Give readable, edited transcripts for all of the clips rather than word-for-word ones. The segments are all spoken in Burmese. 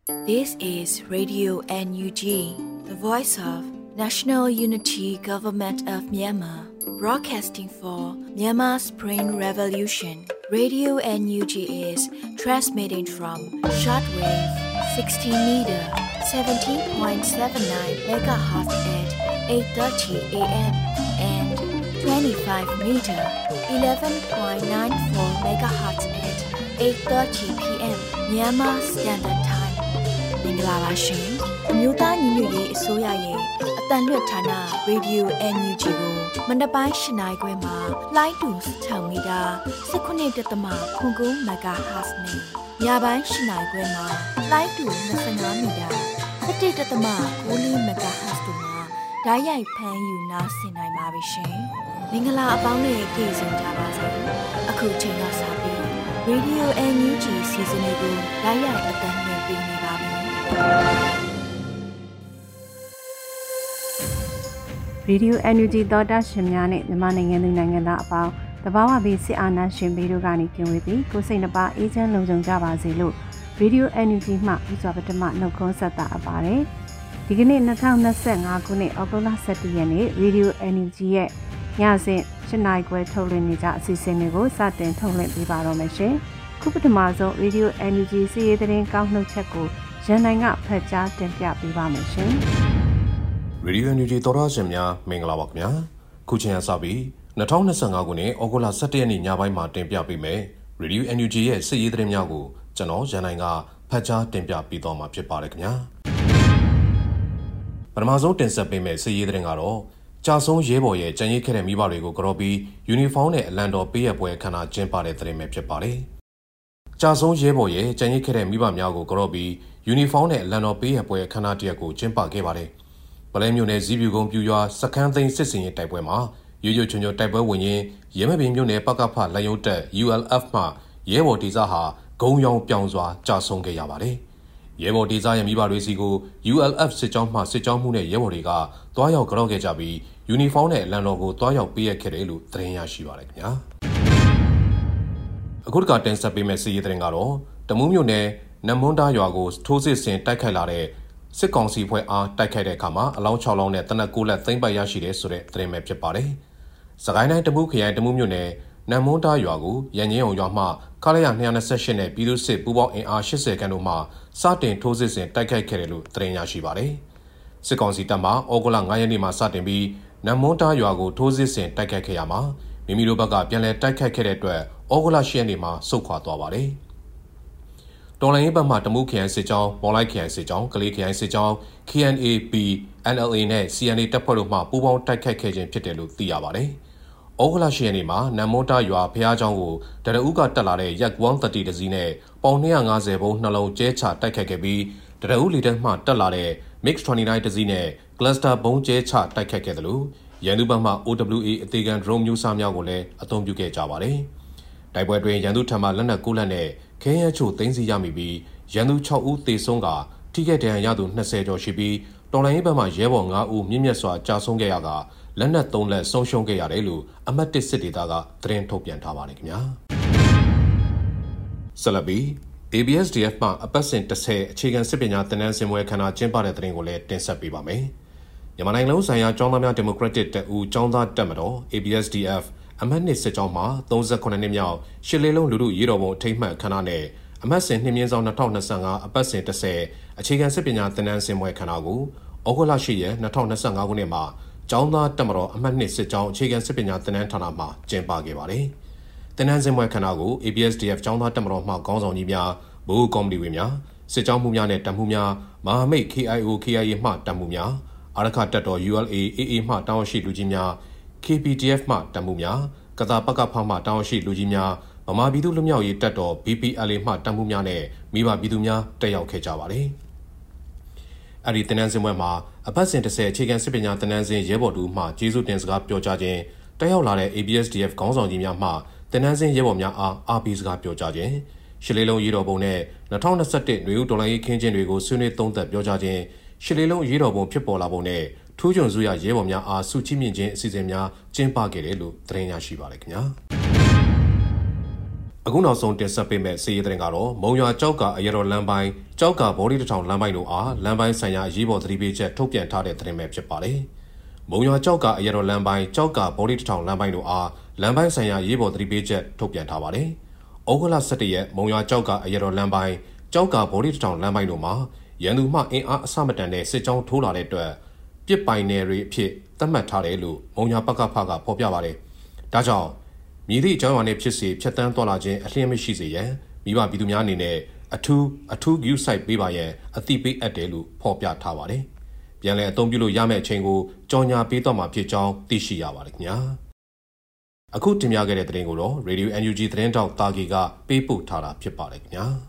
This is Radio NUG, the voice of National Unity Government of Myanmar, broadcasting for Myanmar's Spring Revolution. Radio NUG is transmitting from shortwave 16 meter, 17.79 megahertz at 8:30 a.m. and 25 meter, 11.94 megahertz at 8:30 p.m. Myanmar Standard Time. မင်္ဂလာပါရှင်အမျိုးသားညီညွတ်ရေးအစိုးရရဲ့အတန်လွတ်ဌာန Radio NUG ကိုမနက်ပိုင်း၈နာရီခွဲမှာလိုင်းတူ6မီတာ19.9 MHz နဲ့ညပိုင်း၈နာရီခွဲမှာလိုင်းတူ25မီတာ17.9 MHz တို့မှာဓာတ်ရိုက်ဖမ်းယူနားဆင်နိုင်ပါပြီရှင်မင်္ဂလာအပေါင်းနဲ့ကြိုဆိုကြပါစို့အခုချိန်ကစပြီး Radio NUG စီစဉ်လေးကိုဓာတ်ရိုက်အတန်လွှင့်ပေးနေပါပြီရေဒီယို NUG သောတာရှင်များနဲ့မြန်မာနိုင်ငံသူနိုင်ငံသားအပေါင်းတဘာဝဘေးစစ်အာဏာရှင်ဘေးတို့ကနေကင်းဝေးပြီးကိုယ်စိတ်နှပါအေးချမ်းလုံခြုံကြပါစေလို့ရေဒီယို NUG မှဥစွာပထမနှုတ်ခွန်းဆက်တာအပ်ပါတယ်ဒီကနေ့2025ခုနှစ်အောက်တိုဘာ17ရက်နေ့ရေဒီယို NUG ရဲ့ညစဉ်7နာရီခွဲထုတ်လွှင့်နေကြအစီအစဉ်တွေကိုစတင်ထုတ်လွှင့်ပေးပါတော့မယ်ရှင်ခုပထမဆုံးရေဒီယို NUG စီးရီးသတင်းကောက်နှုတ်ချက်ကိုရန်နိုင်ကဖတ်ကြားတင်ပြပေးပါမယ်ရှင်ရေဒီယို NUG သောတာရှင်များမင်္ဂလာပါခင်ဗျာခုချိန်ကစပြီး2025ခုနှစ်ဩဂုတ်လ17ရက်နေ့ညပိုင်းမှာတင်ပြပေးမယ်ရေဒီယို NUG ရဲ့စစ်ရေးသတင်းများကိုကျွန်တော်ရန်နိုင်ကဖတ်ကြားတင်ပြပေးသွားမှာဖြစ်ပါတယ်ခင်ဗျာပထမဆုံးတင်ဆက်ပေးမယ်စစ်ရေးသတင်းကတော့ကြာဆုံးရဲဘော်ရဲ့ကြံရိတ်ခဲ့တဲ့မိဘတွေကိုကြော်ပြီးယူနီဖောင်းနဲ့အလံတော်ပေးရပွဲအခမ်းအနားကျင်းပတဲ့သတင်းပဲဖြစ်ပါတယ်ကြာဆုံးရဲဘော်ရဲ့ကြံရိတ်ခဲ့တဲ့မိဘများကိုကြော်ပြီးယူနီဖောင်းနဲ့အလံတော်ပေးရပွဲအခမ်းအနားတစ်ရပ်ကိုကျင်းပခဲ့ပါတယ်ပလဲမြို့နယ်ဇီးပြူကုန်းပြူရွာစခန်းသိမ်းစစ်စင်ရေးတိုက်ပွဲမှာရွရွချွန်ချွန်တိုက်ပွဲဝင်ရင်းရဲမပင်မြို့နယ်ပကဖလက်ရုံးတက် ULF မှရဲဘော်ဒေသဟာဂုံရောင်ပြောင်စွာကြာဆုံးခဲ့ရပါတယ်ရဲဘော်ဒေသရဲ့မိဘတွေစီကို ULF စစ်ကြောင်းမှစစ်ကြောင်းမှုနဲ့ရဲဘော်တွေကတွားရောက်ကြောက်ခဲ့ကြပြီးယူနီဖောင်းနဲ့အလံတော်ကိုတွားရောက်ပေးရခဲ့တယ်လို့သတင်းရရှိပါတယ်ခင်ဗျာအခုတကတင်ဆက်ပေးမယ့်စီးရီးသတင်းကတော့တမူးမြို့နယ်နမွန်တာရွာကိုထိုးစစ်ဆင်တိုက်ခိုက်လာတဲ့စစ်ကောင်စီဖွဲ့အားတိုက်ခိုက်တဲ့အခါမှာအလောင်း6လောင်းနဲ့တနက်9လက်သိမ်းပိုက်ရရှိတယ်ဆိုတဲ့သတင်းပဲဖြစ်ပါတယ်။စကိုင်းတိုင်းတမူးခရိုင်တမူးမြို့နယ်နမွန်တာရွာကိုရန်ငင်းအောင်ရွာမှခလာရ228နဲ့ပြည်သူ့စစ်ပူးပေါင်းအင်အား80ခန့်တို့မှစတင်ထိုးစစ်ဆင်တိုက်ခိုက်ခဲ့တယ်လို့သတင်းရရှိပါတယ်။စစ်ကောင်စီတပ်မှဩဂုတ်လ9ရက်နေ့မှာစတင်ပြီးနမွန်တာရွာကိုထိုးစစ်ဆင်တိုက်ခိုက်ခဲ့ရမှာမိမိတို့ဘက်ကပြန်လည်တိုက်ခိုက်ခဲ့တဲ့အတွက်ဩဂုတ်လ10ရက်နေ့မှာဆုတ်ခွာသွားပါတယ်။တော်လိုင်းဘက်မှတမူးခရိုင်စစ်ကြောင်းမော်လိုက်ခရိုင်စစ်ကြောင်းကလေးခရိုင်စစ်ကြောင်း KNAB NLA နဲ့ CNA တပ်ဖွဲ့တို့မှပူးပေါင်းတိုက်ခိုက်ခဲ့ခြင်းဖြစ်တယ်လို့သိရပါတယ်။ဩဂုတ်လ10ရက်နေ့မှာနမ်မွန်တာရွာဖျားเจ้าကိုတရဦးကတက်လာတဲ့ရက်130တစည်းနဲ့ပေါင်250ဘုံနှလုံးကျဲချတိုက်ခိုက်ခဲ့ပြီးတရဦးလီတက်မှတက်လာတဲ့ Mix 29တစည်းနဲ့ Cluster ဘုံကျဲချတိုက်ခိုက်ခဲ့တယ်လို့ရန်သူဘက်မှ OWA အသေးခံ drone မျိုးစားများကိုလည်းအသုံးပြုခဲ့ကြပါတယ်။တိုက်ပွဲတွင်ရန်သူထံမှလက်နက်9လက်နဲ့ခဲယမ်းချို့သိမ်းဆည်းရမိပြီးရန်သူ6ဦးသေဆုံးကထိခိုက်ဒဏ်ရာရသူ20ကျော်ရှိပြီးတော်လိုင်းဘက်မှရဲဘော်9ဦးမြင့်မြတ်စွာကြာဆုံးခဲ့ရကလက်နက်3လက်ဆုံးရှုံးခဲ့ရတယ်လို့အမှတ်1စစ်ဒေသကသတင်းထုတ်ပြန်ထားပါတယ်ခင်ဗျာဆလဘီ ABSDF မှအပတ်စဉ်30အခြေခံစစ်ပညာသင်တန်းဆင်ပွဲခန်းနာကျင်းပတဲ့သတင်းကိုလည်းတင်ဆက်ပေးပါမယ်မြန်မာနိုင်ငံလုံးဆိုင်ရာကျောင်းသားများဒီမိုကရက်တစ်တပ်ဦးကျောင်းသားတပ်မတော် ABSDFအမှတ်2စစ်ကြောင်းမှာ38နှစ်မြောက်ရှစ်လေးလုံးလူထုရေးတော်ပုံအထိမ်းအမှတ်ခမ်းနားနဲ့အမှတ်စဉ်2မြင်းဆောင်2025အပတ်စဉ်30အခြေခံစစ်ပညာသင်တန်းဆင်ပွဲခမ်းနားကိုဩဂုတ်လ10ရက်2025ခုနှစ်မှာကျောင်းသားတပ်မတော်အမှတ်2စစ်ကြောင်းအခြေခံစစ်ပညာသင်တန်းဌာနမှာကျင်းပခဲ့ပါတယ်။သင်တန်းဆင်ပွဲခမ်းနားကို ABSDF ကျောင်းသားတပ်မတော်မှခေါင်းဆောင်ကြီးများဗဟိုကော်မတီဝင်များစစ်ကြောင်းမှုများနဲ့တပ်မှုများမဟာမိတ် KIO KIA မှတပ်မှုများအာရခတပ်တော် ULA AA မှတောင်းရှိလူကြီးများKPDF မှတပ်မှုများကသာပကဖမှတောင်းရှိလူကြီးများဗမာပြည်သူလူမျိုးရေးတပ်တော် BPLA မှတပ်မှုများနဲ့မိဘပြည်သူများတက်ရောက်ခဲ့ကြပါတယ်။အဲ့ဒီသင်တန်းဆင်ပွဲမှာအပတ်စဉ်30အခြေခံစစ်ပညာသင်တန်းဆင်ရဲဘော်တူမှကျေးဇူးတင်စကားပြောကြားခြင်းတက်ရောက်လာတဲ့ ABSDF ခေါင်းဆောင်ကြီးများမှသင်တန်းဆင်ရဲဘော်များအားပေးစကားပြောကြားခြင်းရှစ်လေးလုံးရေးတော်ပုံနဲ့2021နွေဦးတော်လှန်ရေးခင်းကျင်းတွေကိုဆွေးနွေးသုံးသပ်ပြောကြားခြင်းရှစ်လေးလုံးရေးတော်ပုံဖြစ်ပေါ်လာပုံနဲ့ထူးချွန်စုရရဲဘော်များအားစုချီးမြှင့်ခြင်းအစီအစဉ်များကျင်းပခဲ့တယ်လို့သတင်းရရှိပါတယ်ခင်ဗျာအခုနောက်ဆုံးတင်ဆက်ပေးမယ့်စီးရီးသတင်းကတော့မုံရွာကြောက်ကအရတော်လမ်းပိုင်းကြောက်ကဘော်ဒီတထောင်လမ်းပိုင်းတို့အားလမ်းပိုင်းဆိုင်ရာအရေးပေါ်သတိပေးချက်ထုတ်ပြန်ထားတဲ့သတင်းပဲဖြစ်ပါတယ်။မုံရွာကြောက်ကအရတော်လမ်းပိုင်းကြောက်ကဘော်ဒီတထောင်လမ်းပိုင်းတို့အားလမ်းပိုင်းဆိုင်ရာအရေးပေါ်သတိပေးချက်ထုတ်ပြန်ထားပါတယ်။ဩဂုတ်လ17ရက်မုံရွာကြောက်ကအရတော်လမ်းပိုင်းကြောက်ကဘော်ဒီတထောင်လမ်းပိုင်းတို့မှာရန်သူမှအင်အားအဆမတန်တဲ့စစ်ကြောင်းထိုးလာတဲ့အတွက်ပြစ်ပိုင်နယ်တွေအဖြစ်သတ်မှတ်ထားတယ်လို့မုံရွာပကဖကဖော်ပြပါတယ်။ဒါကြောင့်မြည်သည့်အကြောင်းအရာနဲ့ဖြစ်စေဖြတ်တန်းသွားလာခြင်းအလျှင်းမရှိစေရန်မိဘပြည်သူများအနေနဲ့အထူးဂရုစိုက်ပေးပါရန်အသိပေးအပ်တယ်လို့ဖော်ပြထားပါတယ်။ပြန်လည်အသုံးပြုလို့ရမယ့်အချိန်ကိုကြော်ညာပေးတော့မှာဖြစ်ကြောင်းသိရှိရပါတယ်ခင်ဗျာ။အခုတင်ပြခဲ့တဲ့သတင်းကိုတော့ Radio NUG သတင်းတောက်တာဂီကပေးပို့ထားတာဖြစ်ပါတယ်ခင်ဗျာ။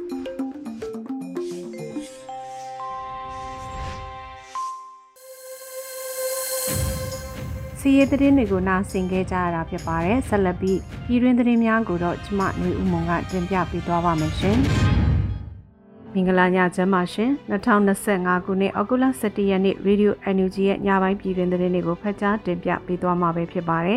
စီးရဲသတင်းတွေကိုနားဆင်ခဲ့ကြရတာဖြစ်ပါတယ်။ဆက်လက်ပြီးပြည်တွင်းသတင်းများကိုတော့ကျမຫນွေဦးမွန်ကတင်ပြပေးသွားပါမယ်ရှင်။မင်္ဂလာညချမ်းပါရှင်။2025ခုနှစ်အောက်တိုဘာ17ရက်နေ့ Radio NUG ရဲ့ညပိုင်းပြည်တွင်းသတင်းတွေကိုဖတ်ကြားတင်ပြပေးသွားမှာပဲဖြစ်ပါတယ်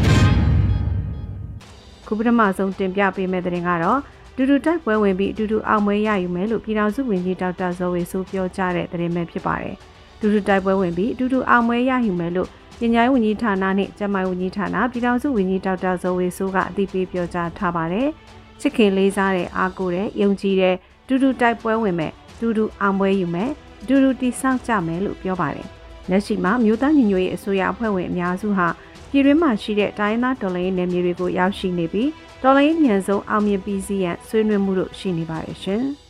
။ခုပထမဆုံးတင်ပြပေးမယ့်သတင်းကတော့တူတူတိုက်ပွဲဝင်ပြီးအတူတူအောင်ပွဲရယူမယ်လို့ပြည်ထောင်စုဝန်ကြီးဒေါက်တာဇော်ဝေဆိုပြောကြားတဲ့သတင်းပဲဖြစ်ပါတယ်။တူတူတိုက်ပွဲဝင်ပြီးအတူတူအောင်ပွဲရယူမယ်လို့ပညာရေးဝန်ကြီးဌာနနဲ့ကျန်းမာရေးဝန်ကြီးဌာနပြည်ထောင်စုဝန်ကြီးဒေါက်တာဇော်ဝေဆိုးကအသိပေးပြောကြားထားပါတယ်။ချစ်ခင်လေးစားတဲ့အားကိုးတဲ့ယုံကြည်တဲ့တူတူတိုက်ပွဲဝင်မယ်တူတူအောင်ပွဲယူမယ်တူတူတည်ဆောက်ကြမယ်လို့ပြောပါတယ်။လက်ရှိမှာမြို့သားညီညွတ်ရေးအစိုးရအဖွဲ့ဝင်အများစုဟာပြည်တွင်းမှာရှိတဲ့တိုင်းသားတော်လှန်ရေးနယ်မြေတွေကိုရောက်ရှိနေပြီးတော်လှန်ရေးညံဆုံးအောင်မြင်ပြီးစီးရန်ဆွေးနွေးမှုတို့ရှိနေပါတယ်ရှင်။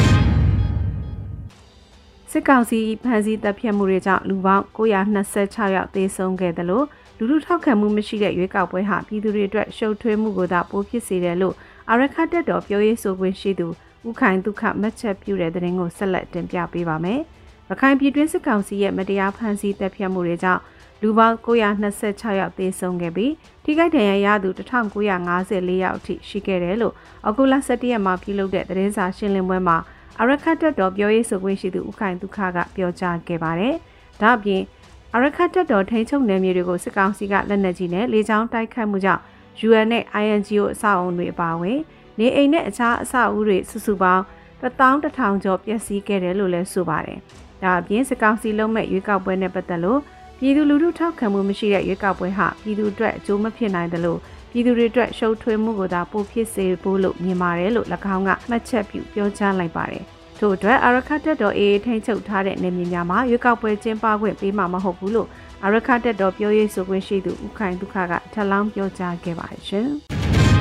စစ်ကောင်စီဖမ်းဆီးတပ်ဖြတ်မှုတွေကြောင့်လူပေါင်း926ယောက်သေဆုံးခဲ့တယ်လို့လူထုထောက်ခံမှုမရှိတဲ့ရွေးကောက်ပွဲဟာပြည်သူတွေအတွက်ရှုပ်ထွေးမှုကိုသာပိုဖြစ်စေတယ်လို့အာရခတက်တော်ပြောရေးဆိုခွင့်ရှိသူဦးခိုင်ဒုက္ခမှတ်ချက်ပြုတဲ့သတင်းကိုဆက်လက်တင်ပြပေးပါမယ်။ရခိုင်ပြည်တွင်းစစ်ကောင်စီရဲ့မတရားဖမ်းဆီးတပ်ဖြတ်မှုတွေကြောင့်လူပေါင်း926ယောက်သေဆုံးခဲ့ပြီးထိခိုက်ဒဏ်ရာရသူ1954ယောက်အထိရှိခဲ့တယ်လို့အောက်တိုဘာ17ရက်မှာပြုလုပ်တဲ့သတင်းစာရှင်းလင်းပွဲမှာအာရခတက်တော်ပြောရေးဆိုခွင့်ရှိသူဦးခိုင်ဒုက္ခကပြောကြားခဲ့ပါတယ်။ဒါ့အပြင်အာရခတက်တော်ထိန်းချုပ်နယ်မြေတွေကိုစစ်ကောင်စီကလက်နက်ကြီးနဲ့လေကြောင်းတိုက်ခိုက်မှုကြောင့် UN နဲ့ INGO အဆောက်အုံတွေအပါအဝင်နေအိမ်နဲ့အခြားအဆောက်အဦတွေစုစုပေါင်း11000ကျော်ပျက်စီးခဲ့တယ်လို့လည်းဆိုပါတယ်။ဒါ့အပြင်စစ်ကောင်စီလုံးမဲ့ရွေးကောက်ပွဲနဲ့ပတ်သက်လို့ပြည်သူလူထုထောက်ခံမှုမရှိတဲ့ရွေးကောက်ပွဲဟာပြည်သူအတွက်အကျိုးမဖြစ်နိုင်တယ်လို့ပြည်သူတွေအတွက်ရှုပ်ထွေးမှုကိုသာပိုဖြစ်စေဖို့လို့မြင်ပါတယ်လို့၎င်းကမှတ်ချက်ပြုပြောကြားလိုက်ပါတယ်။ထို့အတွက်အာရခတက်တော်အေးထိန်းချုပ်ထားတဲ့နေမြေများမှာရွေးကောက်ပွဲကျင်းပခွင့်ပေးမှာမဟုတ်ဘူးလို့အာရခတက်တော်ပြောရေးဆိုခွင့်ရှိသူဦးခိုင်ဒုက္ခကထပ်လောင်းပြောကြားခဲ့ပါတယ်ရှင်။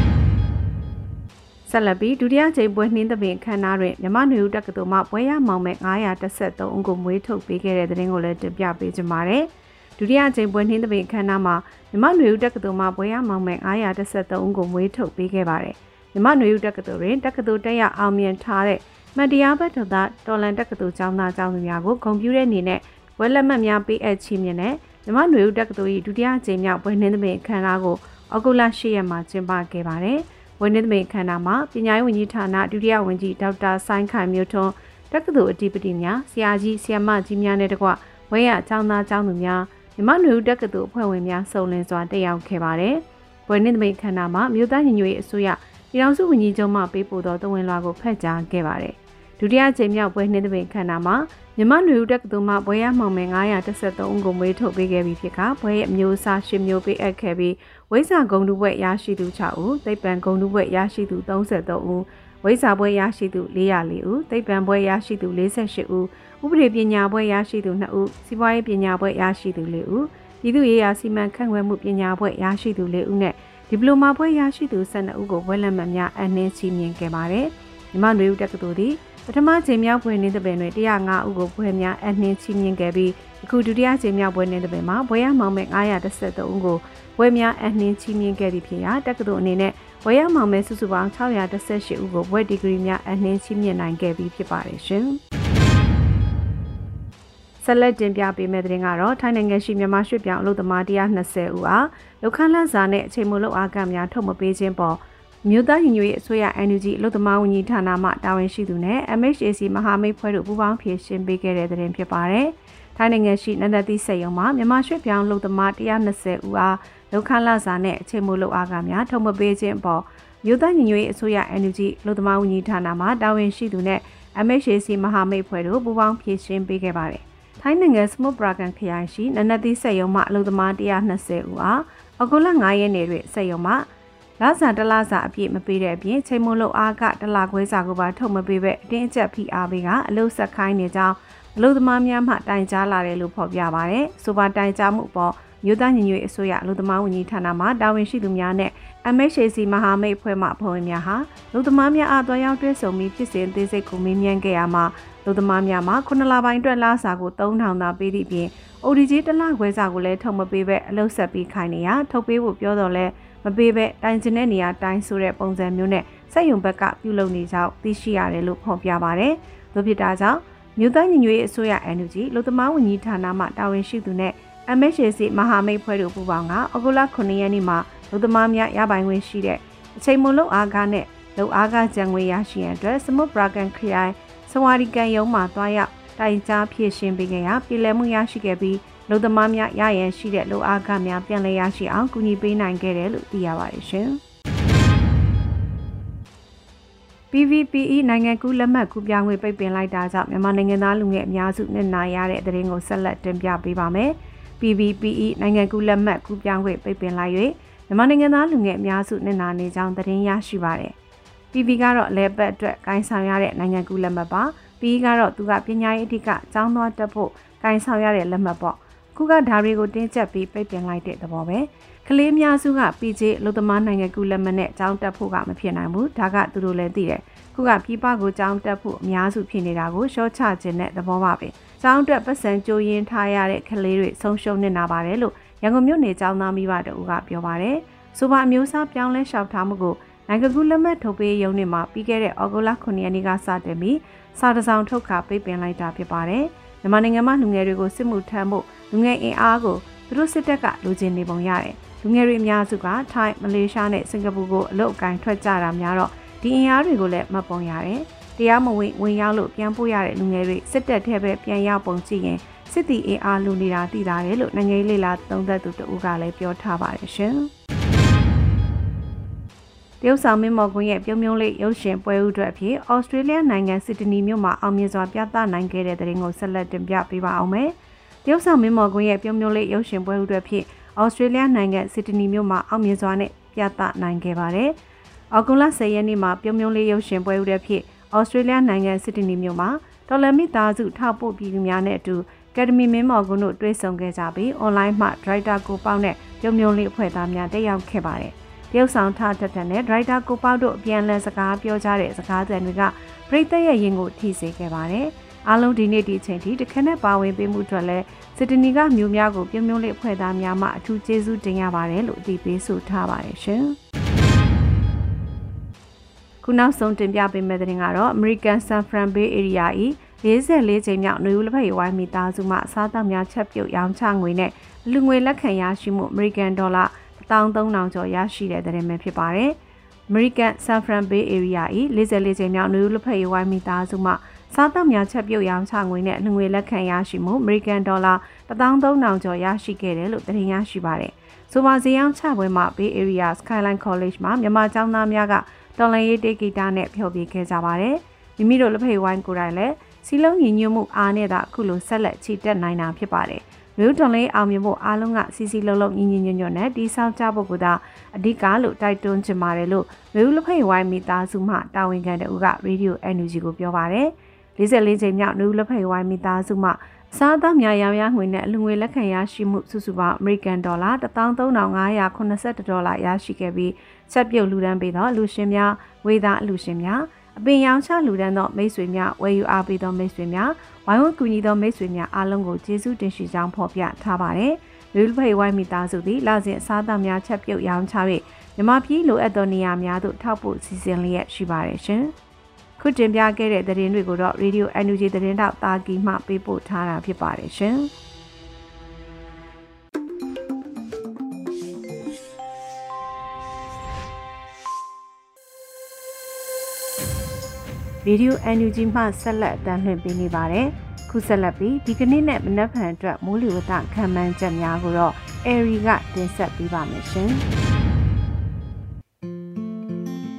ဆက်လက်ပြီးဒုတိယကြိမ်ပွဲနှင်းသဘင်ခန်းနာတွင်မြမနွေဦးတက္ကသိုလ်မှပွဲရမောင်မဲ့913ဦးကိုမွေးထုတ်ပေးခဲ့တဲ့တဲ့တင်ကိုလည်းတင်ပြပေးကြပါမယ်။ဒုတိယကြိမ်ပွဲနှင်းသဘင်ခန်းနာမှာမြမနွေဦးတက္ကသိုလ်မှပွဲရမောင်မဲ့913ဦးကိုမွေးထုတ်ပေးခဲ့ပါတယ်။မြမနွေဦးတက္ကသိုလ်တွင်တက္ကသိုလ်တက်ရအောင်မြင်ထားတဲ့မတရားဘတ်တော်သားတော်လန်တက္ကသိုလ်ကျောင်းသားကျောင်းသူများကိုဂုဏ်ပြုတဲ့အနေနဲ့ဝက်လက်မှတ်များပေးအပ်ချီးမြှင့်တဲ့မြမနွေဦးတက္ကသိုလ်၏ဒုတိယကြိမ်မြောက်ပွဲနှင်းသဘင်ခန်းနာကိုဩဂုတ်လ10ရက်မှာကျင်းပခဲ့ပါတယ်။ပွဲနှင်းသဘင်ခန်းနာမှာပညာရေးဝန်ကြီးဌာနဒုတိယဝန်ကြီးဒေါက်တာဆိုင်းခိုင်မျိုးထွန်းတက္ကသိုလ်အဓိပတိများဆရာကြီးဆရာမကြီးများနဲ့တကွဝဲရကျောင်းသားကျောင်းသူများမြမနွေဦးတက္ကသိုလ်အဖွဲ့ဝင်များစုံလင်စွာတက်ရောက်ခဲ့ပါတယ်။ပွဲနှင်းသဘင်ခန်းနာမှာမြို့သားညီညွတ်ရေးအစိုးရပြည်ထောင်စုဝန်ကြီးချုပ်မှပေးပို့သောသဝင်လွှာကိုဖတ်ကြားခဲ့ပါတယ်။ဒုတိယကြိမ်မြောက်ပွဲနှင်းသဘင်ခန်းနာမှာမြမနွေဦးတက္ကသိုလ်မှဘွဲရမှောင်မဲ့913ဦးကိုမွေးထုတ်ပေးခဲ့ပြီးဖြစ်ကဘွဲရဲ့အမျိုးအစား10မျိုးပေးအပ်ခဲ့ပြီးဝိဇ္ဇာဂုဏ်ထူးဘွဲရရှိသူ6ဦးသိပ္ပံဂုဏ်ထူးဘွဲရရှိသူ33ဦးဝိဇ္ဇာဘွဲရရှိသူ404ဦးသိပ္ပံဘွဲရရှိသူ48ဦးဥပဒေပညာဘွဲရရှိသူ2ဦးစီးပွားရေးပညာဘွဲရရှိသူ4ဦးပြည်သူ့ရေးရာစီမံခန့်ခွဲမှုပညာဘွဲရရှိသူ4ဦးနဲ့ဒီပလိုမာဘွဲရရှိသူ12ဦးကိုဘွဲလက်မှတ်များအနှင်းချီးမြှင့်ခဲ့ပါတယ်။မြမနွေဦးတက္ကသိုလ်သည်ပထမကြိမ်မြောက်ပွဲနှင်းသဘင်တွင်105ဦးကိုပွဲများအနှင်းချီးမြှင့်ခဲ့ပြီးအခုဒုတိယကြိမ်မြောက်ပွဲနှင်းသဘင်မှာပွဲရမောင်မဲ့913ဦးကိုပွဲများအနှင်းချီးမြှင့်ခဲ့သည့်ဖြစ်ရာတက္ကသိုလ်အနေနဲ့ပွဲရမောင်မဲ့စုစုပေါင်း618ဦးကိုပွဲဒီဂရီများအနှင်းချီးမြှင့်နိုင်ခဲ့ပြီးဖြစ်ပါတယ်ရှင်။ဆက်လက်တင်ပြပေးမယ့်သတင်းကတော့ထိုင်းနိုင်ငံရှိမြန်မာရွှေ့ပြောင်းအလုပ်သမား120ဦးအားလောက်ခန့်လန့်စာနဲ့အချိန်မလို့အားကများထုတ်မပေးခြင်းပေါ်မြို့သားညီညွတ်ရေးအစိုးရ NUG အလုပ်သမားဝန်ကြီးဌာနမှတာဝန်ရှိသူနဲ့ MHAC မဟာမိတ်ဖွဲ့တို့ပူးပေါင်းဖြည့်ရှင်းပေးခဲ့တဲ့သတင်းဖြစ်ပါတယ်။ထိုင်းနိုင်ငံရှိနန္ဒတိစက်ရုံမှာမြန်မာရွှေ့ပြောင်းအလုပ်သမား120ဦးအားလောက်ခန့်လန့်စာနဲ့အချိန်မလို့အားကများထုတ်မပေးခြင်းပေါ်မြို့သားညီညွတ်ရေးအစိုးရ NUG လူသမားဝန်ကြီးဌာနမှတာဝန်ရှိသူနဲ့ MHAC မဟာမိတ်ဖွဲ့တို့ပူးပေါင်းဖြည့်ရှင်းပေးခဲ့ပါတယ်။ထိုင်းနိုင်ငံစမုတ်ပရာကန်ခရိုင်ရှိနနသီးစက်ရုံမှအလုပ်သမား120ဦးအားဩဂုတ်လ9ရက်နေ့တွင်စက်ရုံမှလစာတလစာအပြည့်မပေးတဲ့အပြင်ချိန်မလို့အားကတလခွဲစာကိုပါထုတ်မပေးပဲအတင်းအကျပ်ဖိအားပေးကအလုပ်ဆက်ခိုင်းနေကြောင်းအလုပ်သမားများမှတိုင်ကြားလာတယ်လို့ဖော်ပြပါဗျ။ဆိုပါတိုင်ကြားမှုအပေါ်မြို့သားညီညွတ်ရေးအစိုးရအလုပ်သမားဝန်ကြီးဌာနမှတာဝန်ရှိသူများနဲ့ MHAC မဟာမိတ်ဖွဲ့မှဖွဲ့ဝင်များဟာအလုပ်သမားများအားတွားရောက်တွဲဆုံပြီးဖြစ်စဉ်သေးစိတ်ကိုမေးမြန်းခဲ့ရမှာအလုပ်သမားများမှ9လပိုင်းအတွက်လစာကို3000သာပေးသည့်ပြင် ODG တလခွဲစာကိုလည်းထုတ်မပေးပဲအလုပ်ဆက်ပြီးခိုင်းနေရထုတ်ပေးဖို့ပြောတော့လဲမပေးပဲတိုင်ကျင်တဲ့နေရာတိုင်းဆိုတဲ့ပုံစံမျိုးနဲ့စက်ရုံဘက်ကပြုလုပ်နေကြောင်းသိရှိရတယ်လို့ဖော်ပြပါတယ်။သို့ဖြစ်တာကြောင့်မြို့သားညီညွတ်ရေးအစိုးရ NUG လူသမားဝန်ကြီးဌာနမှတာဝန်ရှိသူနဲ့ MHAC မဟာမိတ်ဖွဲ့တို့ပူးပေါင်းကဩဂုတ်လ9ရက်နေ့မှာလူသမားများရပိုင်ခွင့်ရှိတဲ့အချိန်မလို့အားကားနဲ့လုံအားကားကြံငွေရရှိရန်အတွက်စမုတ်ပရာကန်ခရိုင်စဝါရီကန်ရုံးမှာတွားရောက်တိုင်ကြားဖြည့်ရှင်းပေးခဲ့ရပြည်လည်မှုရရှိခဲ့ပြီးလူသမားများရရန်ရှိတဲ့လုံအားကားများပြန်လည်ရရှိအောင်ကူညီပေးနိုင်ခဲ့တယ်လို့သိရပါတယ်ရှင်။ PVPE နိုင်ငံကူးလက်မှတ်ကူးပြောင်းငွေပိတ်ပင်လိုက်တာကြောင့်မြန်မာနိုင်ငံသားလူငယ်အများစုနစ်နာရတဲ့သတင်းကိုဆက်လက်တင်ပြပေးပါမယ်။ PVPE နိုင်ငံကူးလက်မှတ်ကူးပြောင်းငွေပိတ်ပင်လိုက်၍မြန်မာနိုင်ငံသားလူငယ်အများစုနစ်နာနေကြောင်းသတင်းရရှိပါတယ်။ PV ကတော့လဲပတ်အတွက်ဂိုင်းဆောင်ရတဲ့နိုင်ငံကူးလက်မှတ်ပါ။ PE ကတော့သူကပညာရေးအဓိကကျောင်းသွားတက်ဖို့ဂိုင်းဆောင်ရတဲ့လက်မှတ်ပေါ့။ခုကဓာတွေကိုတင်းကျပ်ပြီးပိတ်ပင်လိုက်တဲ့သဘောပဲ။ကလေးအများစုက PJ အလုပ်သမားနိုင်ငံကူးလက်မှတ်နဲ့ကျောင်းတက်ဖို့ကမဖြစ်နိုင်ဘူး။ဒါကသူတို့လည်းသိတယ်။ခုကပြည်ပကိုကျောင်းတက်ဖို့အများစုဖြစ်နေတာကိုရှော့ချခြင်းတဲ့သဘောပါပဲ။ကျောင်းအတွက်ပတ်စံကြိုးရင်းထားရတဲ့ကလေးတွေဆုံးရှုံးနေတာပါတယ်လို့ရန်ကုန်မြို့နယ်ကျောင်းသားမိဘတို့ကပြောပါတယ်။ဆိုပါအမျိုးအစားပြောင်းလဲလျှောက်ထားမှုကိုနိုင်ငံကူးလက်မှတ်ထုတ်ပေးရုံနဲ့မှာပြီးခဲ့တဲ့ဩဂုတ်လ9ရက်နေ့ကစတင်ပြီးစာတစောင်ထုတ်ခါပိတ်ပင်လိုက်တာဖြစ်ပါတယ်။မြန်မာနိုင်ငံမှာလူငယ်တွေကိုစစ်မှုထမ်းဖို့လူငယ်အင်အားကိုသူတို့စစ်တပ်ကလိုချင်နေပုံရတယ်။လူငယ်တွေအများစုကထိုင်း၊မလေးရှားနဲ့စင်ကာပူကိုအလုပ်အကိုင်ထွက်ကြတာများတော့ဒီအင်အားတွေကိုလည်းမှတ်ပုံရတယ်။တရားမဝင်ရောက်လို့ပြန်ပို့ရတဲ့လူငယ်တွေစစ်တပ်ထဲပဲပြန်ရောက်ပုံကြည့်ရင်စစ်တီအင်အားလူနေတာသိတာတယ်လို့နိုင်ငံရေးလေလာသုံးသပ်သူတဦးကလည်းပြောထားပါတယ်ရှင်။တရုတ်ဆောင်မင်းမော်ကွန်းရဲ့ပြုံးပြုံးလေးရုပ်ရှင်ပွဲဥအတွက်ဖြစ်ဩစတြေးလျနိုင်ငံစစ်ဒနီမြို့မှာအောင်မြင်စွာပြသနိုင်ခဲ့တဲ့တဲ့ရင်ကိုဆက်လက်တင်ပြပေးပါအောင်မယ်။တရုတ်ဆောင်မင်းမော်ကွန်းရဲ့ပြုံးပြုံးလေးရုပ်ရှင်ပွဲဥအတွက်ဖြစ်ဩစတြေးလျနိုင်ငံစစ်ဒနီမြို့မှာအောင်မြင်စွာနဲ့ပြသနိုင်ခဲ့ပါတယ်။ဩဂုတ်လ10ရက်နေ့မှာပြုံးပြုံးလေးရုပ်ရှင်ပွဲဥအတွက်ဖြစ်ဩစတြေးလျနိုင်ငံစစ်ဒနီမြို့မှာတော်လမီသားစုထောက်ပို့ပြည်သူများနဲ့အတူအကယ်ဒမီမင်းမော်ကွန်းတို့တွေ့ဆုံခဲ့ကြပြီးအွန်လိုင်းမှဒရိုက်တာကိုပေါက်နဲ့ပြုံးပြုံးလေးအဖွဲ့သားများတက်ရောက်ခဲ့ပါတယ်။တရုတ်ဆောင်ထတက်တဲ့နဲ့ဒရိုက်တာကိုပေါက်တို့အပြန်အလှန်စကားပြောကြတဲ့စကားသံတွေကပရိသတ်ရဲ့ရင်ကိုထိစေခဲ့ပါတယ်။အားလုံးဒီနေ့ဒီချိန်ထိတခက်နဲ့ပါဝင်ပေးမှုအတွက်လဲစစ်တနီကမျိုးများကိုပြုံးပြုံးလေးအဖွဲ့သားများမှအထူးကျေးဇူးတင်ရပါတယ်လို့အသိပေးဆိုထားပါတယ်ရှင်။ခုနောက်ဆုံးတင်ပြပေးမယ့်သတင်းကတော့ American San Fran Bay Area ၏44ချိန်မြောက်နယူးလက်ဖက်ဝိုင်းမိသားစုမှစားသောက်များချက်ပြုတ်ရောင်းချငွေနဲ့လူငွေလက်ခံရရှိမှု American Dollar 13000ကျော်ရရှိတဲ့သတင်းပဲဖြစ်ပါတယ်။ American San Fran Bay Area ၏44ချိန်မြောက်နယူးလက်ဖက်ဝိုင်းမိသားစုမှစားသောက်များချက်ပြုတ်ရောင်းချငွေနဲ့လူငွေလက်ခံရရှိမှု American Dollar 13000ကျော်ရရှိခဲ့တယ်လို့သတင်းရရှိပါတယ်။ဆိုပါဈေးရောင်းချပွဲမှာ Bay Area Skyline College မှာမြန်မာကျောင်းသားများကတော်လှန်ရေးတေးဂီတနဲ့ဖျော်ဖြေခဲ့ကြပါတယ်။မိမိတို့လက်ဖက်ဝိုင်းကိုယ်တိုင်လည်းစီလုံးညီညွတ်မှုအားနဲ့သာအခုလိုဆက်လက်ချီတက်နိုင်တာဖြစ်ပါတယ်။လူတော်လေးအောင်မြင်ဖို့အားလုံးကစီစီလုံးလုံးညီညီညွတ်ညွတ်နဲ့တီးဆောင်ကြဖို့ကသာအဓိကလို့တိုက်တွန်းချင်ပါတယ်လို့လူလက်ဖက်ဝိုင်းမိသားစုမှတာဝန်ခံတဲ့ဦးက Radio NUG ကိုပြောပါတယ်။44ချိန်မြောက်လူလက်ဖက်ဝိုင်းမိသားစုမှစားသောက်များရောင်းရငွေနဲ့လူငွေလက်ခံရရှိမှုစုစုပေါင်း American Dollar 13581ဒေါ်လာရရှိခဲ့ပြီးချက်ပြုတ်လူဒန်းပေးသောလူရှင်များဝေသားအလူရှင်များအပင်ရောင်ချလူဒန်းသောမိတ်ဆွေများဝယ်ယူအားပေးသောမိတ်ဆွေများဝိုင်းဝန်းကူညီသောမိတ်ဆွေများအားလုံးကိုကျေးဇူးတင်ရှိကြောင်းဖော်ပြထားပါတယ်။လူဖေးဝိုင်းမိသားစုသည်လစဉ်အစားအသောက်များချက်ပြုတ်ရောင်းချ၍မြန်မာပြည်လိုအပ်သောနေရာများသို့ထောက်ပို့စီစဉ်လျက်ရှိပါတယ်ရှင်။ခုတင်ပြခဲ့တဲ့သတင်းတွေကိုတော့ Radio NUG သတင်းတောက်တာကီမှပေးပို့ထားတာဖြစ်ပါတယ်ရှင်။ Radio NUG မှဆက်လက်အသံလွှင့်ပေးနေပါတယ်။ခုဆက်လက်ပြီးဒီကနေ့နဲ့မနက်ဖြန်အတွက်မိုးလေဝသခန့်မှန်းချက်များကိုတော့ Airy ကတင်ဆက်ပေးပါမယ်ရှင်။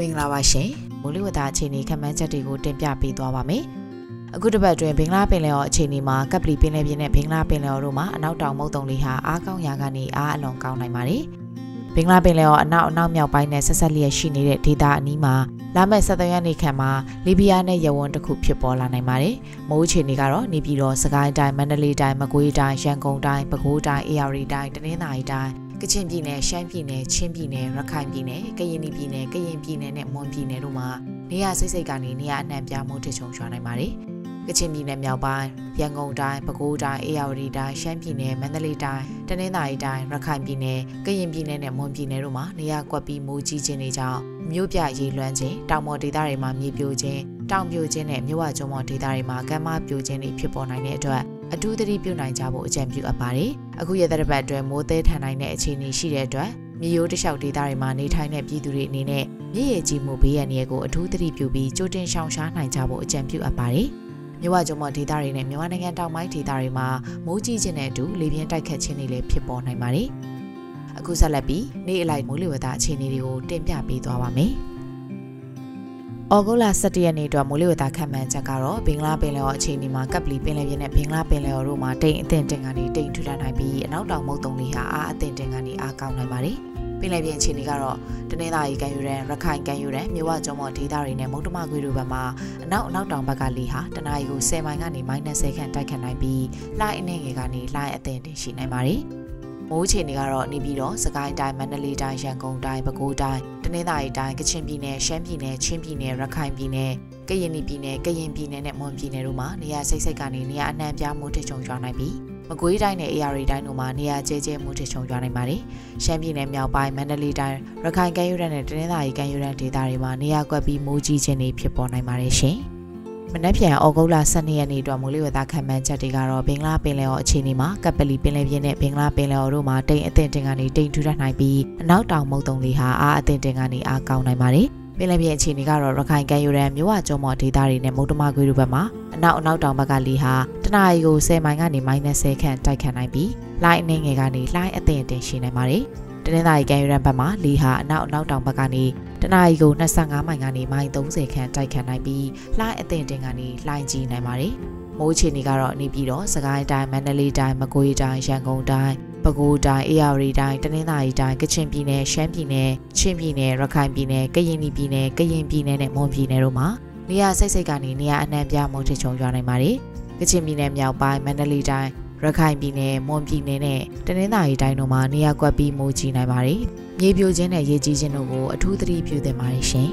င်္ဂလာပါရှင်မိုးလေဝသအခြေအနေခန့်မှန်းချက်တွေကိုတင်ပြပေးသွားပါမယ်အခုတစ်ပတ်အတွင်းဘင်္ဂလားပင်လယ်အော်အခြေအနေမှာကပ်ပလီပင်လယ်ပြင်နဲ့ဘင်္ဂလားပင်လယ်အော်တို့မှာအနောက်တောင်မုတ်တုံလေဟာအားကောင်းရာကနေအားအလွန်ကောင်းနိုင်ပါတယ်ဘင်္ဂလားပင်လယ်အော်အနောက်မြောက်ပိုင်းနဲ့ဆက်ဆက်လျက်ရှိနေတဲ့ဒေသအနီးမှာလာမယ့်17ရက်နေ့ခန့်မှာလီဘီယာနဲ့ယဝန်းတစ်ခုဖြစ်ပေါ်လာနိုင်ပါတယ်မိုးအခြေအနေကတော့နေပြည်တော်စကိုင်းတိုင်းမန္တလေးတိုင်းမကွေးတိုင်းရန်ကုန်တိုင်းပဲခူးတိုင်းအေရဝတီတိုင်းတနင်္သာရီတိုင်းကချင်ပြည်နယ်ရှမ်းပြည်နယ်ချင်းပြည်နယ်ရခိုင်ပြည်နယ်ကရင်ပြည်နယ်ကရင်ပြည်နယ်နဲ့မွန်ပြည်နယ်တို့မှာနေရာစိတ်ကနေနေရာအနှံ့ပြားမှုထချုံရွာနိုင်ပါတယ်ကချင်ပြည်နယ်မြောက်ပိုင်းရန်ကုန်တိုင်းပဲခူးတိုင်းအေရဝတီတိုင်းရှမ်းပြည်နယ်မန္တလေးတိုင်းတနင်္သာရီတိုင်းရခိုင်ပြည်နယ်ကရင်ပြည်နယ်နဲ့မွန်ပြည်နယ်တို့မှာနေရာကွက်ပြီးမိုးကြီးခြင်းတွေကြောင့်မြို့ပြရေလွှမ်းခြင်းတောင်ပေါ်ဒေသတွေမှာမြေပြိုခြင်းတောင်ပြိုခြင်းနဲ့မြို့ဝကျွန်းပေါ်ဒေသတွေမှာကမ်းမပြိုခြင်းတွေဖြစ်ပေါ်နိုင်တဲ့အတွက်အထူးသတိပြုနိုင်ကြဖို့အကြံပြုအပ်ပါတယ်အခုရက်သတ္တပတ်အတွင်းမိုးသည်းထန်နိုင်တဲ့အခြေအနေရှိတဲ့အတွက်မြေရိုးတလျှောက်ဒေသတွေမှာနေထိုင်တဲ့ပြည်သူတွေအနေနဲ့မြစ်ရေကြီးမှုဘေးရန်တွေကိုအထူးသတိပြုပြီးကြိုတင်ရှောင်ရှားနိုင်ကြဖို့အကြံပြုအပ်ပါတယ်မြို့ဝကျွန်းပေါ်ဒေသတွေနဲ့မြန်မာနိုင်ငံတောင်ပိုင်းဒေသတွေမှာမိုးကြီးခြင်းနဲ့အတူလေပြင်းတိုက်ခတ်ခြင်းတွေလည်းဖြစ်ပေါ်နိုင်ပါတယ်အခုဆက်လက်ပြီးနေ့အလိုက်မိုးလေဝသအခြေအနေတွေကိုတင်ပြပေးသွားပါမယ်ဩဂုတ်လ17ရက်နေ့အတွက်မိုးလေဝသခန့်မှန်းချက်ကတော့ဘင်္ဂလားပင်လယ်အော်အခြေအနေမှာကပ်ပလီပင်လယ်ပြင်နဲ့ဘင်္ဂလားပင်လယ်အော်တို့မှာတိမ်အထင်တင်ကနေတိမ်ထူထပ်နိုင်ပြီးအနောက်တောင်မုတ်တုံလေဟာအားအထင်တင်ကနေအားကောင်းနိုင်ပါတယ်ပင်လယ်ပြင်အခြေအနေကတော့တနင်္သာရီကမ်းရိုးတန်းရခိုင်ကမ်းရိုးတန်းမြဝကျွန်းပေါ်ဒေသတွေနဲ့မုတ်တမခွေတို့ဘက်မှာအနောက်တောင်ဘက်ကလေဟာတနအီကို10မိုင်ကနေ -10 ခန့်တိုက်ခတ်နိုင်ပြီးလှိုင်းအနှဲငယ်ကနေလှိုင်းအထင်တင်ရှိနိုင်ပါတယ်မိုးအခြေအနေကတော့နေပြည်တော်စကိုင်းတိုင်းမန္တလေးတိုင်းရန်ကုန်တိုင်းပဲခူးတိုင်းတနင်္သာရီတိုင်းကချင်ပြည်နယ်ရှမ်းပြည်နယ်ချင်းပြည်နယ်ရခိုင်ပြည်နယ်ကရင်ပြည်နယ်ကရင်ပြည်နယ်နဲ့မွန်ပြည်နယ်တို့မှာနေရာစိတ်ကနေနေရာအနှံ့ပြားမိုးထချုံရွာနိုင်ပြီးမကွေးတိုင်းနဲ့အေရရီတိုင်းတို့မှာနေရာကျဲမိုးထချုံရွာနိုင်ပါတယ်ရှမ်းပြည်နယ်မြောက်ပိုင်းမန္တလေးတိုင်းရခိုင်ကမ်းရိုးတန်းနဲ့တနင်္သာရီကမ်းရိုးတန်းဒေသတွေမှာနေရာကွက်ပြီးမိုးကြီးခြင်းတွေဖြစ်ပေါ်နိုင်ပါတယ်ရှင်မနက်ဖြန်ဩဂုတ်လ12ရက်နေ့အတွက်မိုးလေဝသခန့်မှန်းချက်တွေကတော့ဘင်္ဂလားပင်လယ်အော်အခြေအနေမှာကပ်ပလီပင်လယ်ပြင်နဲ့ဘင်္ဂလားပင်လယ်အော်တို့မှာတိမ်အထင်တင်ကနေတိမ်ထူထပ်နိုင်ပြီးအနောက်တောင်မုတ်တုံလေဟာအားအထင်တင်ကနေအားကောင်းနိုင်ပါတယ်ပင်လယ်ပြင်အခြေအနေကတော့ရခိုင်ကမ်းရိုးတန်းမြဝကျွန်းပေါ်ဒေသတွေနဲ့မုတ်တမခွေတို့ဘက်မှာအနောက်တောင်ဘက်ကလေဟာတနအီကို10မိုင်ကနေ -10 ခန့်တိုက်ခတ်နိုင်ပြီးလှိုင်းအနှဲငယ်ကနေလှိုင်းအထင်တင်ရှိနိုင်ပါတယ်တနင်္သာရီကမ်းရိုးတန်းဘက်မှာလေဟာအနောက်တောင်ဘက်ကနေတနအီကို25မိုင်ကနေ -30 ခန့်တိုက်ခတ်နိုင်ပြီးလှိုင်းအထင်တင်ကနေလှိုင်းကြီးနိုင်ပါတယ်မိုးအခြေအနေကတော့နေပြည်တော်စကိုင်းတိုင်းမန္တလေးတိုင်းမကွေးတိုင်းရန်ကုန်တိုင်းပဲခူးတိုင်းအေရဝတီတိုင်းတနင်္သာရီတိုင်းကချင်ပြည်နယ်ရှမ်းပြည်နယ်ချင်းပြည်နယ်ရခိုင်ပြည်နယ်ကရင်ပြည်နယ်ကရင်ပြည်နယ်နဲ့မွန်ပြည်နယ်တို့မှာနေရာစိတ်ကနေနေရာအနှံ့ပြားမိုးထချုံရွာနိုင်ပါတယ်ကချင်ပြည်နယ်မြောက်ပိုင်းမန္တလေးတိုင်းရခိုင်ပြည်နယ်မွန်ပြည်နယ်နဲ့တနင်္သာရီတိုင်းတို့မှာနေရာကွက်ပြီးမိုးကြီးနိုင်ပါတယ်မြေပြိုခြင်းနဲ့ရေကြီးခြင်းတို့ကိုအထူးသတိပြုသင့်ပါတယ်ရှင်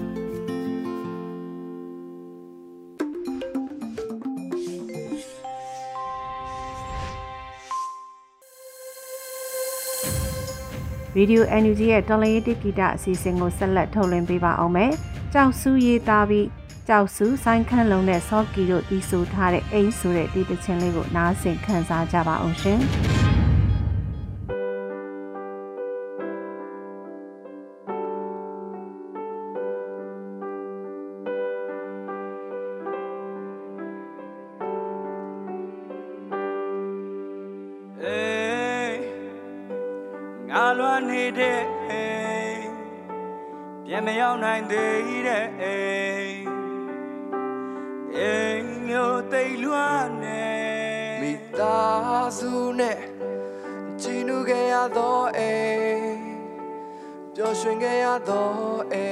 ရေဒီယို NUG ရဲ့တော်လရေးတိဂီတာအစီအစဉ်ကိုဆက်လက်ထုတ်လွှင့်ပေးပါအောင်မယ်။ကြောက်စုရေးသားပြီးကြောက်စုဆိုင်းခန့်လုံးနဲ့စောကီတို့တီးဆိုထားတဲ့အိမ်ဆိုတဲ့ဒီတခြင်းလေးကိုနားဆင်ခန်းစားကြပါအောင်ရှင်။ငါလွမ်းနေတဲ့ပြန်မရောက်နိုင်သေးတဲ့အိမ်မျိုးသိလွမ်းနေမိသားစုနဲ့ချီနူခဲ့ရတော့အိမ်ပျော်ရွှင်ခဲ့ရတော့အိ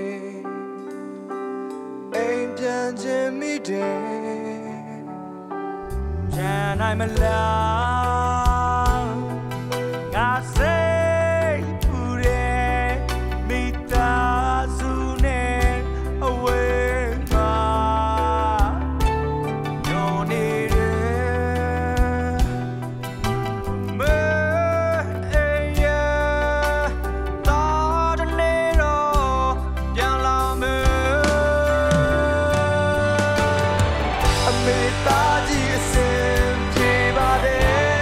မ်ပြန်ခြင်းမိတယ်ချမ်းနိုင်မလားငါစိတ်ပူတယ်မိသားစုနဲ့အဝေးမှာညိုနေတယ်မဲရတာတနေတော့ပြန်လာမယ်အမေသားကြီးအစင်ပြေပါတယ်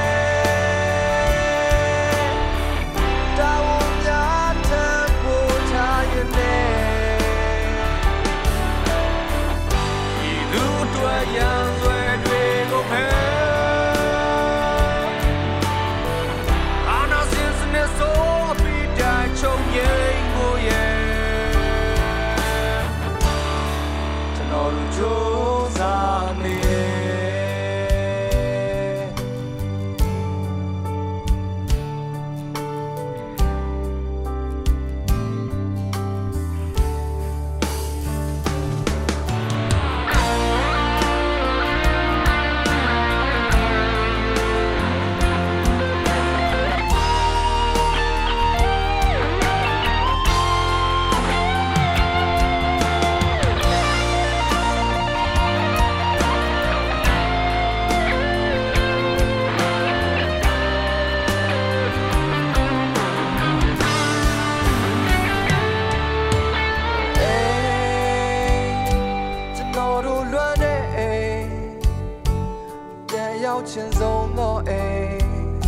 前走到အိ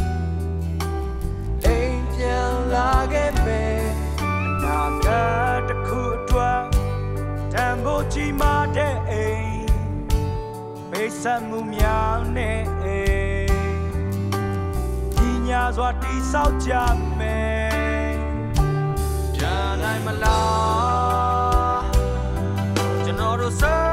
မ်ပြန်လာခဲ့မယ်နာကတစ်ခုအတွက်တန်ဖို့ကြီးမားတဲ့အိမ်မိတ်ဆက်မှုများနဲ့ကြီးညာစွာတိဆောက်ကြမယ်ပြန်နိုင်မလားကျွန်တော်တို့စိတ်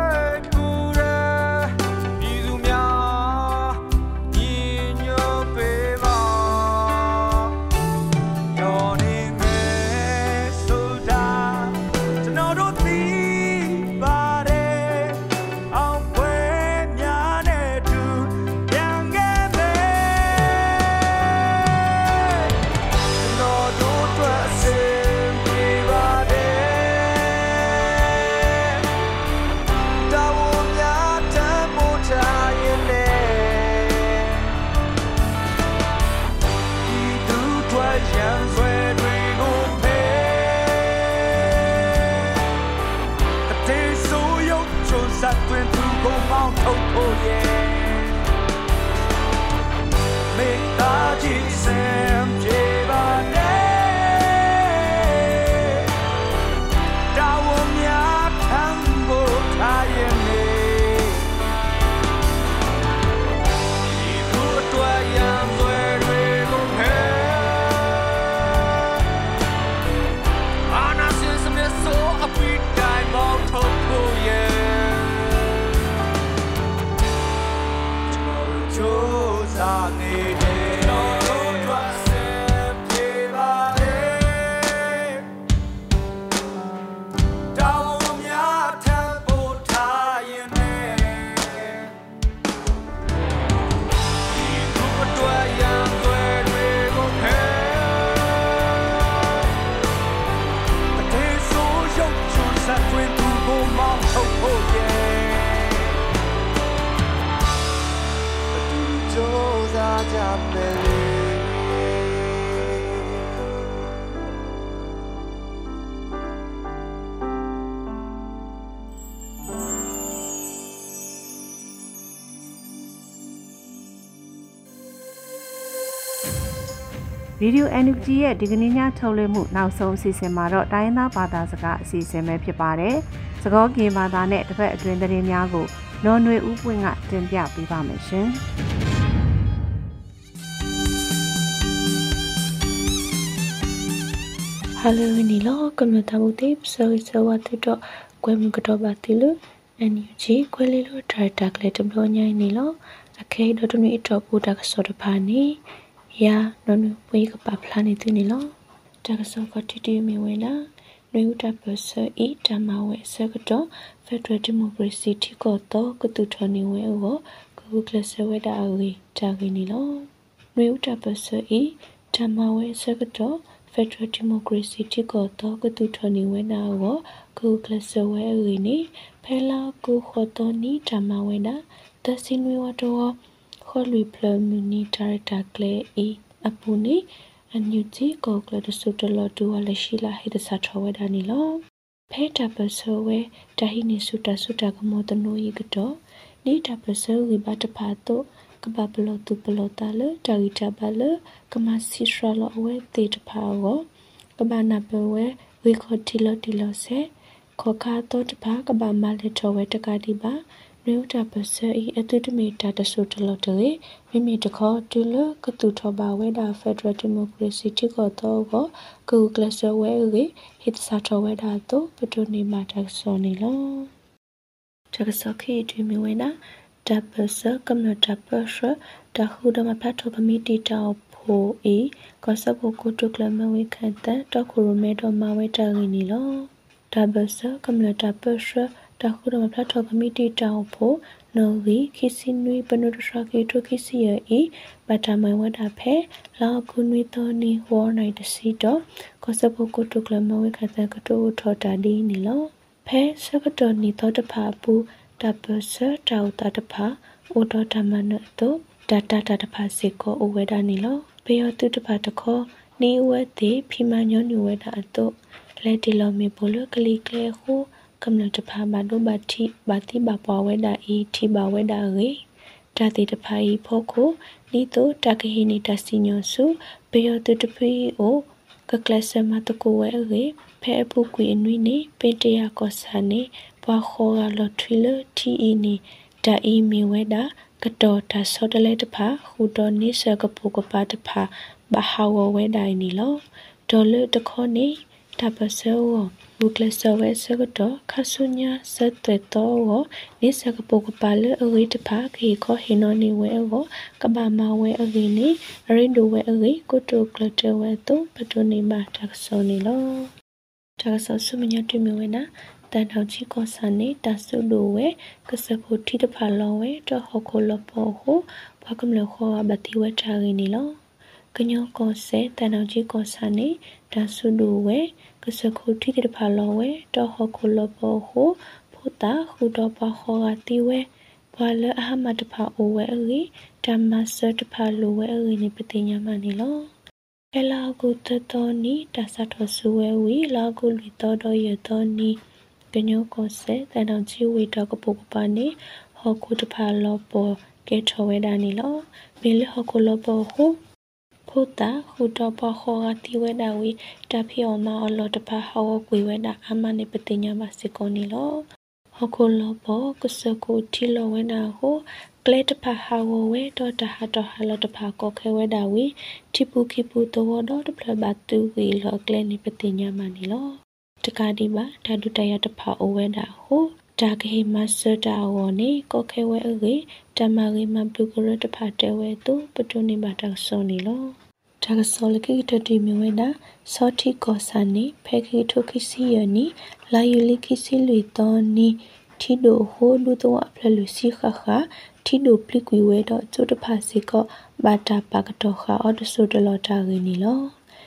Radio NUG ရဲ့ဒီကနေ့ညထုတ်လွှင့်မှုနောက်ဆုံးအစီအစဉ်မှာတော့တိုင်းရင်းသားဘာသာစကားအစီအစဉ်ပဲဖြစ်ပါတယ်။စကောကင်ဘာသာနဲ့တစ်ဖက်အတွင်းသတင်းများကိုနော်နွေဦးပွင့်ကတင်ပြပေးပါမယ်ရှင်။ Hello နီလောကမတာဘူးတေဆောစဝတ်တော့ကွယ်မကတော့ပါတီလို့ NUG ကွယ်လေးလို့ director ကလေးတဘလို့ညိုင်းနီလောအခဲတော့တူနီတော့ပူတာကစောတပါနီယာနော်နပွေးကပပလာနေသူနီလောတကစောကတီတီမီဝဲလာနွေဦးတာပစအီတမဝဲဆကတော့ Federal Democracy တီကတော့ကတူထနေဝဲကိုကူကလဆဝဲတာအဝေးတာကင်းနီလောနွေဦးတာပစအီတမဝဲဆကတော့ Federal Democracy တီကတော့ကတူထနေဝဲနာကိုကူကလဆဝဲအဝေးနီဖဲလာကူခေါ်တော်နီတမဝဲနာတစင်ဝဲဝတော့ခေါ်လူပလမီနီဒါရတာကလေးအီအပူနီအန်ယူဂျီကောကလဒဆုတလတူဝလရှိလာဟိတစာထဝဲဒါနီလောဖဲတာပဆောဝဲတဟိနီဆုတာကမောတနိုယီကတော့နီတာပဆောဝိဘတ်ဖာတိုကဘပလောတူပလောတာလတာဂီတာဘလကမစီရှရလောဝဲတေတဖာဝကဘာနာပဝဲဝီခေါတီလောဆေခေါခါတော့တဖာကဘာမလက်ထဝဲတကတိပါနွေတာပစအီအတုတမီတာတဆုတလတေမိမိတခေါ်တူလကတူထဘာဝဲဒါဖက်ဒရယ်ဒီမိုကရေစီတီကတော့ကူကလဆဝဲဝေဟစ်စာထဝဲဒါတော့ပတိုနေမာတက်ဆောနီလော这个小可以对面为呢，这不是根本这不是，这后头嘛，拍出个米地照破伊，个是不过做个么为看的，这可能没到嘛为这个你咯，这不是根本这不是，这后头嘛，拍出个米地照破。nô ghi khi xin nuôi bên đó sau khi tôi khi xin ý bà trả mày qua đạp hè là cô nuôi to ni hoa này được xí đó có sao cô chụp làm mày cái ta có chụp thọ trả đi nè lo hè sao có tròn ni to đập hạ bu đạp bờ sớ trào ta đập hạ ô đó trả mà nợ tốt đạp đập hạ sẽ có ô về đà nè lo bây giờ tôi đập hạ được khó ni uế thế khi mà nhớ ni uế đã tốt lại đi lo mày bố lỡ cái ly kle khuกำลังจะพาบาดูบาที่บาปอไว้ดาอีที่บาไว้ดาเรจาติตพาอีพ่อโคนี่โตตากะหินิตาสิญอสุเปยอตุตพีโอกะกลาสมาตะโกเวเรแพอผู้กุยนุยนี่เป็นตยากอสานีปาโคกาลอทริเลทีอีนี่ดาอีมีเวดากะตอตาซอดะเลตพาฮูดอนิเซกะปูกะปาตพาบาฮาวเวดานี่ลอดอเลตะคอนี่ตาปะเซโอบุกเลสเวสกตอคาสุญญาสะเตตอโอนิสกะปุกปาเลอริตพาคีขอเฮนอนิเวโอกะบามาเวอรินีอริดูเวอริกุตุกลเตเวตุปตุนิบาตักโซนิโลตักโซสุมญาตุมิเวนะตันเฮาจิกอสานิตัสุดูเวกะสะโพธิตพาลอเวตอฮอโคลปอโหปากำเลขอบะติเวทารินิโลกะญอกอเซตันเฮาจิกอสานิตัสุดูเวကစခုတိတဖာလောဝဲတော့ဟခုလဘောဟုဖုတာခုတော့ပခောကတိဝဲဘာလအဟမတဖာအိုဝဲရီဓမ္မစတဖာလိုဝဲရီနေပတိညာမနီလောကလာကုတတော်နီတဆတ်တော်ဆူဝဲဝီလာကုလီတော်တော်ရတော်နီကညောကောစေတန်တော်ချီဝီတော့ကပုကပါနေဟခုတဖာလောပေါ်ကဲထောဝဲဒါနီလောမေလဟခုလဘောဟုဖုတာခုတော့ပခောကတိဝဲဒါဝီတဖိောမာအလောတဖာဟောကွေဝဲဒါအမနေပတိညာမစကောနီလောဟခုလောဘောကစကိုတီလောဝဲဒါဟုကလေတဖာဟာဝဝဲတော့တဟာတော့ဟာလောတဖာကောခဲဝဲဒါဝီတိပုခိပုတောတော့တဖလဘတူဝီလောကလေနေပတိညာမနီလောတကာဒီပါဓာတုတရတဖာအိုဝဲဒါဟုတာကေမဆတာဝနေကောခဲဝဲအေတမရီမဘလူကရတဖာတဲဝဲတုပတုနေပါတာစောနီလောတာကစောလကိတတိမြဝဲတာစောတိကောစာနေဖဲခိထုခိစီယနီလာယူလိခိစီလွေတော်နီထီဒိုဟိုဒူတောအဖလလူစီခခထီဒိုပလိကွေဝဲတော့ကျုတဖာစီကောဘာတာပါကတော့ခါအော်တဆူတလောတာရင်းနီလော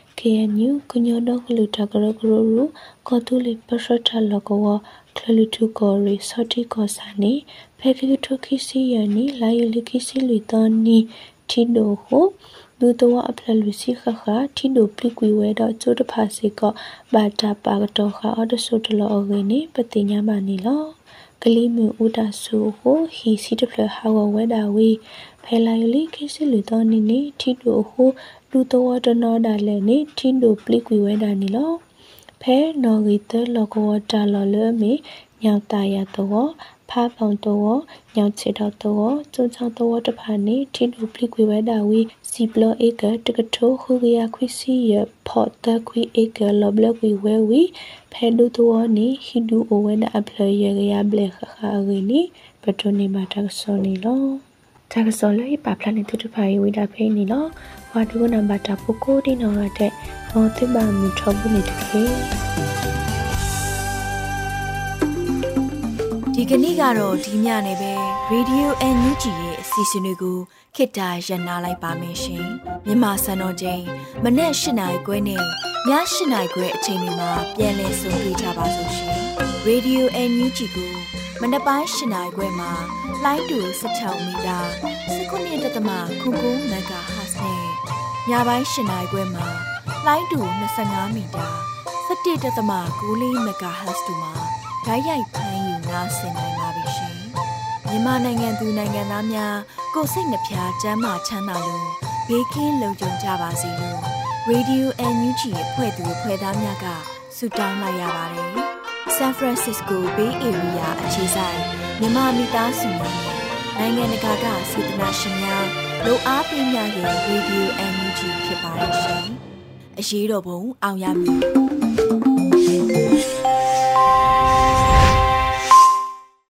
KNU ကညောတော့ကလူတာကရကရူကောတူလီပစထလကောကလလူထုကောရီစောတိကောစာနေဖဲခိထုခိစီယနီလာယူလိခိစီလွေတော်နီထီဒိုဟိုဒူတောအဖလလူစီခခထီဒိုပလိကွေဝဲတော့ကျုတဖာစီကောဘာတာပါကတော့ခါအော်တဆူတလောရင်းနီပတိညာမနီလောကလီမူဥဒဆူဟိုဟီစီတဖလဟာဝဝဲဒါဝီဖဲလာယူလိခိစီလွေတော်နီနီထီဒိုဟိုလူတော်တနောဒါလည်းနေထင်းတို့ပလိကွေဝဲတာနီလောဖဲနော်ဂီတလောကောတာလော်လမေညောင်တာရတော့ဖားပေါင်တော့ညောင်ချေတော့ကျုံချောင်းတော့တဖာနေထင်းတို့ပလိကွေဝဲတာဝီစီပလောဧကတကထိုးခူရယာခွီစီရဖော့တခွီဧကလောဘလကွေဝဲဝီဖဲဒူတော်နေဟီဒူအိုဝဲတာအဖလရရဘလက်ခခရင်းနီပထနီမာတာဆောနီလောတာကစောလေးပါပလန်တူတဖိုင်ဝိဒါဖိနေလောဝါဒုနံပါတာပုကိုဒီနော်ရတဲ့မောတိပါမီထောဘူးနေတခေဒီကနေ့ကတော့ဒီညနေပဲ Radio NUG ရဲ့အစီအစဉ်လေးကိုခေတ္တရန်နာလိုက်ပါမယ်ရှင်မြန်မာစံတော်ချိန်မနေ့၈နာရီခွဲနဲ့ည၈နာရီခွဲအချိန်တွေမှာပြန်လည်ဆုံတွေ့ကြပါစို့ရှင် Radio NUG ကိုမနက်ပိုင်း၈နာရီခွဲမှာလိုင်းတူ16မီတာ19.9 MHz နဲ့ညပိုင်း၈နာရီခွဲမှာလိုင်းတူ25မီတာ17.9 MHz တို့မှာဓာတ်ရိုက်ဖမ်းယူနားဆင်နိုင်ပါပြီရှင်မြန်မာနိုင်ငံသူနိုင်ငံသားများကိုယ်စိတ်နှဖျားကျန်းမာချမ်းသာလို့ဘေးကင်းလုံခြုံကြပါစေလို့ Radio NUG ရဲ့ဖွဲ့သူဖွဲ့သားများကဆုတောင်းလိုက်ရပါတယ် San Francisco Bay Area အခြေစိုက်မြန်မာမိသားစုများနိုင်ငံတကာကစေတနာရှင်များလို့အားပေးများရဲ့ Radio NUG ဖြစ်ပါတယ်ရှင်အရေးတော်ပုံအောင်ရမည်